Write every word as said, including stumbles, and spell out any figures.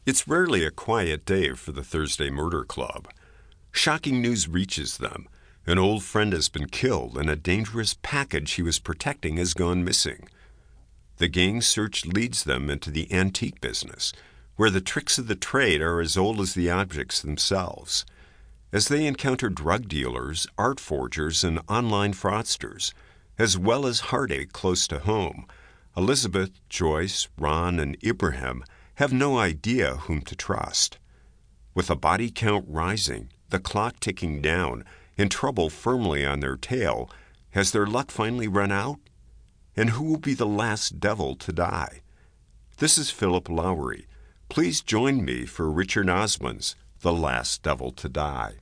It's rarely a quiet day for the Thursday Murder Club. Shocking news reaches them. An old friend has been killed and a dangerous package he was protecting has gone missing. The gang's search leads them into the antique business, where the tricks of the trade are as old as the objects themselves. As they encounter drug dealers, art forgers, and online fraudsters, as well as heartache close to home, Elizabeth, Joyce, Ron, and Ibrahim have no idea whom to trust. With a body count rising, the clock ticking down, and trouble firmly on their tail, has their luck finally run out? And who will be the last devil to die? This is Philip Lowry. Please join me for Richard Osman's The Last Devil to Die.